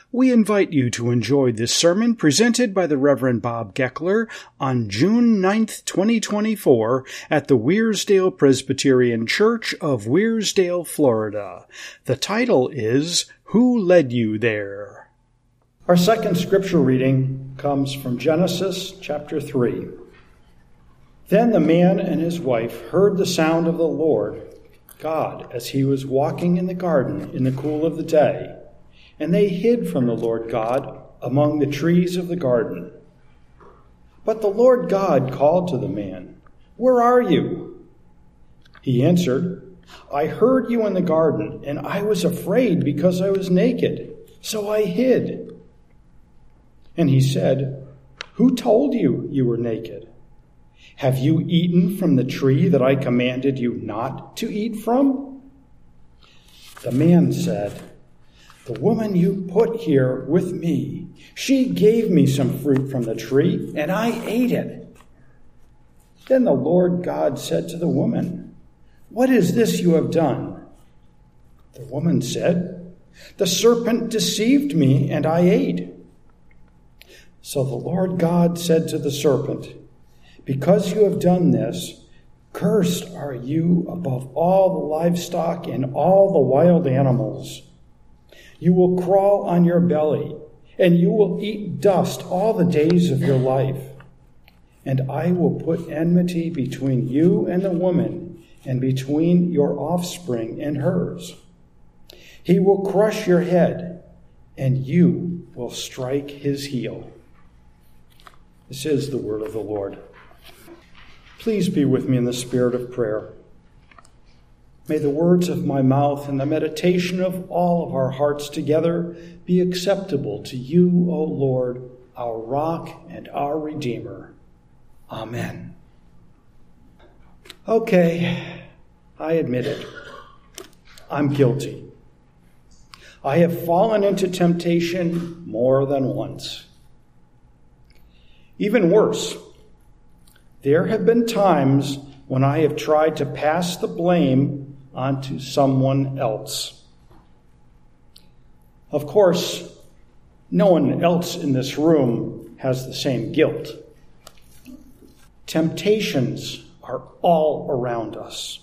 We invite you to enjoy this sermon presented by the Reverend Bob Geckler on June 9th, 2024 at the Weirsdale Presbyterian Church of Weirsdale, Florida. The title is, Who Led You There? Our second scripture reading comes from Genesis chapter 3. Then the man and his wife heard the sound of the Lord God as he was walking in the garden in the cool of the day. And they hid from the Lord God among the trees of the garden. But the Lord God called to the man, "Where are you?" He answered, "I heard you in the garden, and I was afraid because I was naked, so I hid." And he said, "Who told you you were naked? Have you eaten from the tree that I commanded you not to eat from?" The man said, "The woman you put here with me, she gave me some fruit from the tree, and I ate it." Then the Lord God said to the woman, "What is this you have done?" The woman said, "The serpent deceived me, and I ate." So the Lord God said to the serpent, "Because you have done this, cursed are you above all the livestock and all the wild animals. You will crawl on your belly, and you will eat dust all the days of your life. And I will put enmity between you and the woman, and between your offspring and hers. He will crush your head, and you will strike his heel." This is the word of the Lord. Please be with me in the spirit of prayer. May the words of my mouth and the meditation of all of our hearts together be acceptable to you, O Lord, our rock and our Redeemer. Amen. Okay, I admit it. I'm guilty. I have fallen into temptation more than once. Even worse, there have been times when I have tried to pass the blame onto someone else. Of course, no one else in this room has the same guilt. Temptations are all around us.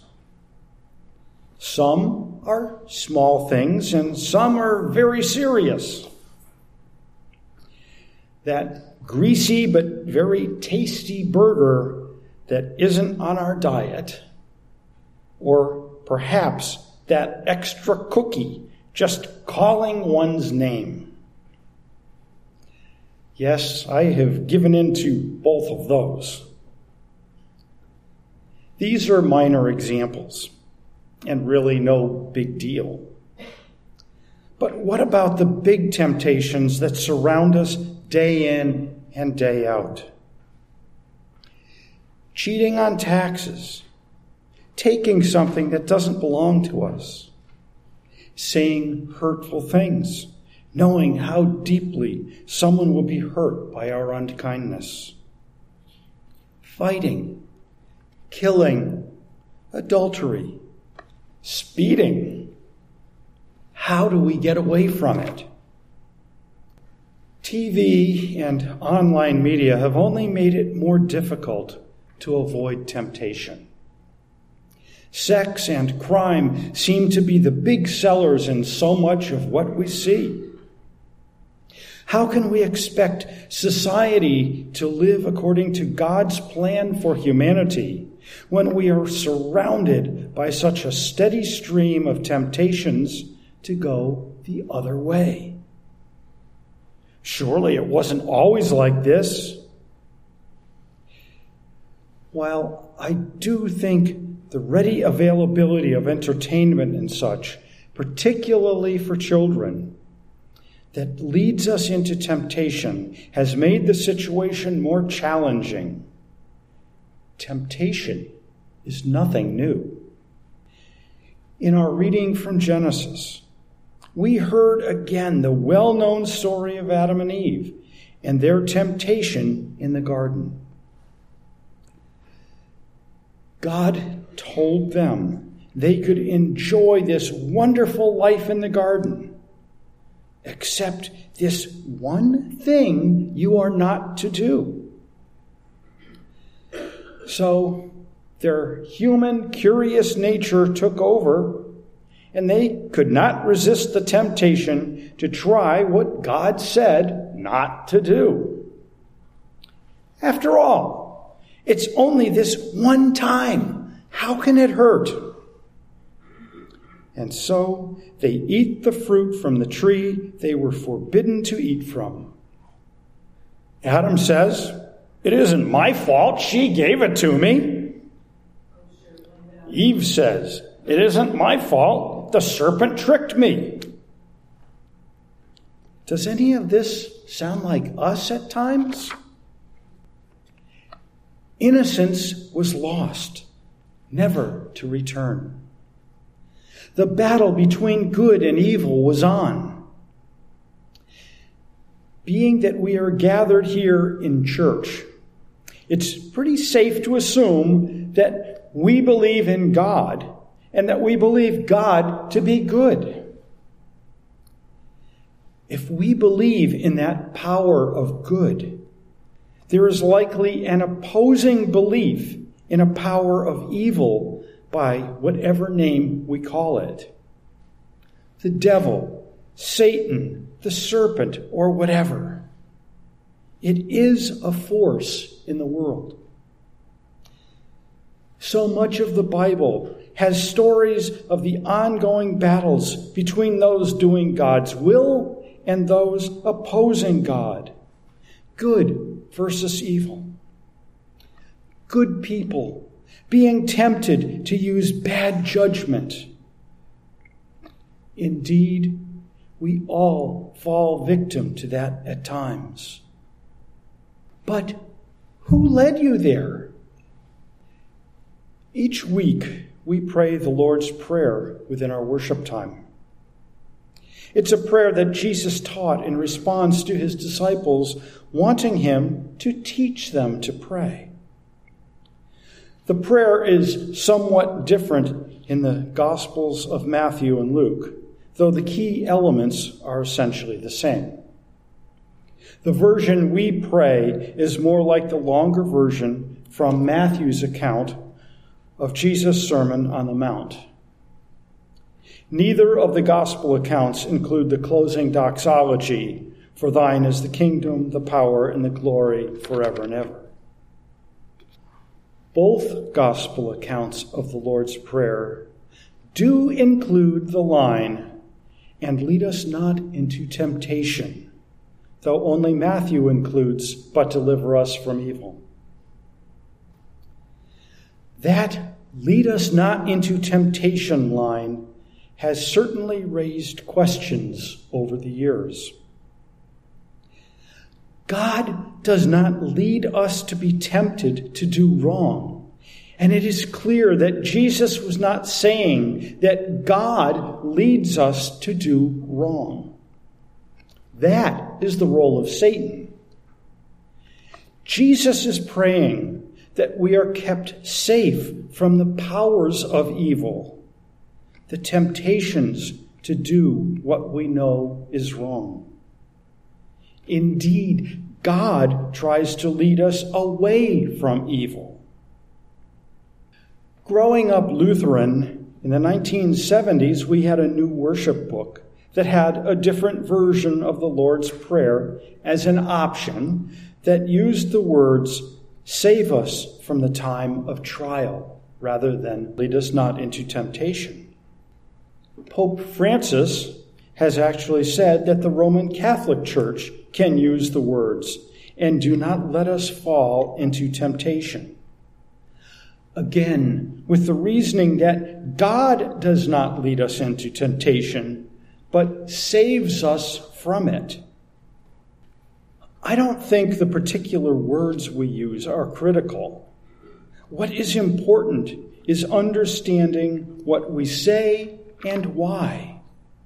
Some are small things and some are very serious. That greasy but very tasty burger that isn't on our diet, or perhaps that extra cookie just calling one's name. Yes, I have given in to both of those. These are minor examples, and really no big deal. But what about the big temptations that surround us day in and day out? Cheating on taxes, taking something that doesn't belong to us, saying hurtful things, knowing how deeply someone will be hurt by our unkindness, fighting, killing, adultery, speeding. How do we get away from it? TV and online media have only made it more difficult to avoid temptation. Sex and crime seem to be the big sellers in so much of what we see. How can we expect society to live according to God's plan for humanity when we are surrounded by such a steady stream of temptations to go the other way? Surely it wasn't always like this. While I do think the ready availability of entertainment and such, particularly for children, that leads us into temptation has made the situation more challenging. Temptation is nothing new. In our reading from Genesis, we heard again the well-known story of Adam and Eve and their temptation in the garden. God told them they could enjoy this wonderful life in the garden. except this one thing you are not to do. So their human, curious nature took over, and they could not resist the temptation to try what God said not to do. After all, it's only this one time. How can it hurt? And so they eat the fruit from the tree they were forbidden to eat from. Adam says, "It isn't my fault. She gave it to me." Eve says, "It isn't my fault. The serpent tricked me." Does any of this sound like us at times? Innocence was lost, never to return. The battle between good and evil was on. Being that we are gathered here in church, it's pretty safe to assume that we believe in God and that we believe God to be good. If we believe in that power of good, there is likely an opposing belief in a power of evil by whatever name we call it. The devil, Satan, the serpent, or whatever. It is a force in the world. So much of the Bible has stories of the ongoing battles between those doing God's will and those opposing God. Good versus evil. Good people being tempted to use bad judgment. Indeed, we all fall victim to that at times. But who led you there? Each week, we pray the Lord's Prayer within our worship time. It's a prayer that Jesus taught in response to his disciples wanting him to teach them to pray. The prayer is somewhat different in the Gospels of Matthew and Luke, though the key elements are essentially the same. The version we pray is more like the longer version from Matthew's account of Jesus' Sermon on the Mount. Neither of the gospel accounts include the closing doxology, "For thine is the kingdom, the power, and the glory forever and ever." Both gospel accounts of the Lord's Prayer do include the line, "And lead us not into temptation," though only Matthew includes, "But deliver us from evil." That "lead us not into temptation" line has certainly raised questions over the years. God does not lead us to be tempted to do wrong. And it is clear that Jesus was not saying that God leads us to do wrong. That is the role of Satan. Jesus is praying that we are kept safe from the powers of evil, the temptations to do what we know is wrong. Indeed, God tries to lead us away from evil. Growing up Lutheran in the 1970s, we had a new worship book that had a different version of the Lord's Prayer as an option that used the words, "Save us from the time of trial," rather than "lead us not into temptation." Pope Francis has actually said that the Roman Catholic Church can use the words, "And do not let us fall into temptation." Again, with the reasoning that God does not lead us into temptation, but saves us from it. I don't think the particular words we use are critical. What is important is understanding what we say and why.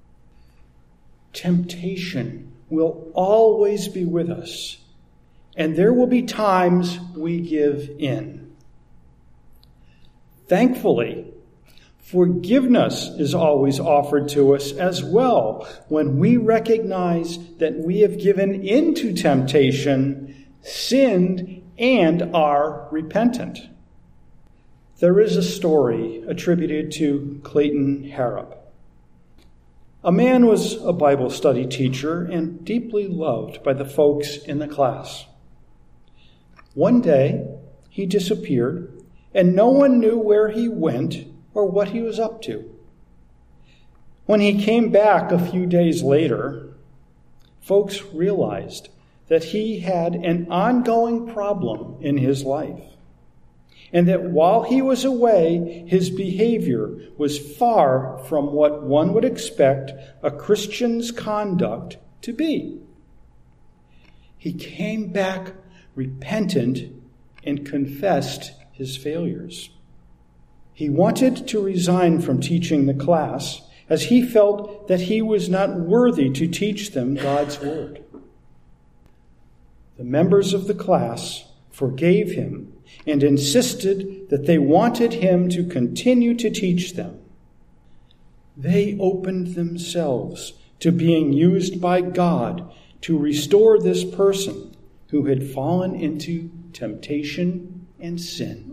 Temptation will always be with us, and there will be times we give in. Thankfully, Forgiveness is always offered to us as well when we recognize that we have given into temptation, sinned, and are repentant. There is a story attributed to Clayton Harrop. A man was a Bible study teacher and deeply loved by the folks in the class. One day, he disappeared, and no one knew where he went or what he was up to. When he came back a few days later, folks realized that he had an ongoing problem in his life, and that while he was away, his behavior was far from what one would expect a Christian's conduct to be. He came back repentant and confessed his failures. He wanted to resign from teaching the class as he felt that he was not worthy to teach them God's word. The members of the class forgave him and insisted that they wanted him to continue to teach them. They opened themselves to being used by God to restore this person who had fallen into temptation and sin.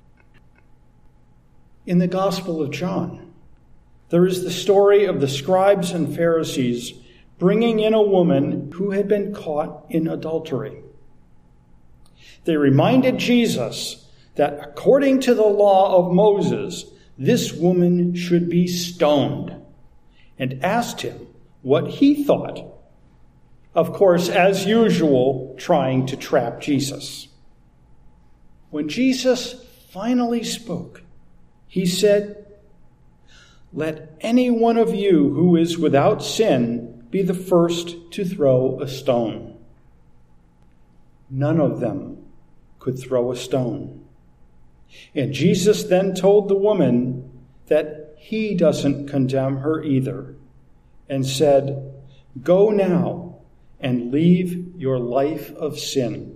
In the Gospel of John, there is the story of the scribes and Pharisees bringing in a woman who had been caught in adultery. They reminded Jesus that according to the law of Moses, this woman should be stoned, and asked him what he thought. Of course, as usual, trying to trap Jesus. When Jesus finally spoke, he said, "Let any one of you who is without sin be the first to throw a stone." None of them could throw a stone. And Jesus then told the woman that he doesn't condemn her either, and said, "Go now and leave your life of sin."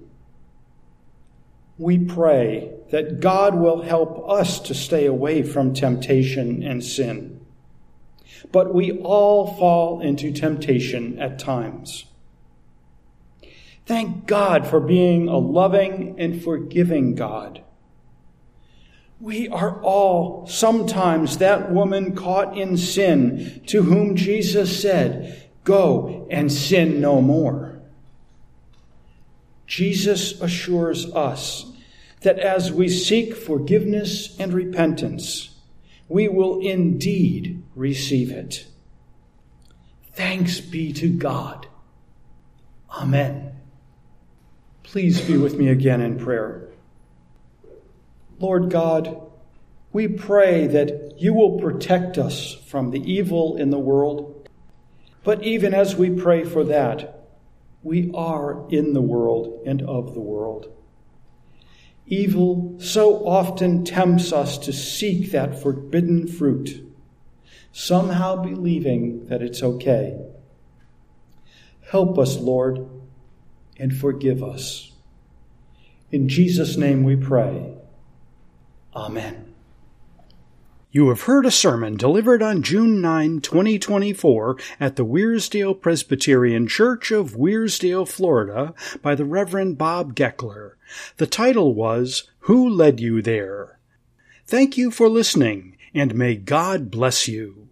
We pray that God will help us to stay away from temptation and sin. But we all fall into temptation at times. Thank God for being a loving and forgiving God. We are all sometimes that woman caught in sin to whom Jesus said, "Go and sin no more." Jesus assures us that as we seek forgiveness and repentance, we will indeed receive it. Thanks be to God. Amen. Please be with me again in prayer. Lord God, we pray that you will protect us from the evil in the world. But even as we pray for that, we are in the world and of the world. Evil so often tempts us to seek that forbidden fruit, somehow believing that it's okay. Help us, Lord, and forgive us. In Jesus' name we pray. Amen. You have heard a sermon delivered on June 9, 2024 at the Weirsdale Presbyterian Church of Weirsdale, Florida by the Reverend Bob Geckler. The title was, Who Led You There? Thank you for listening, and may God bless you.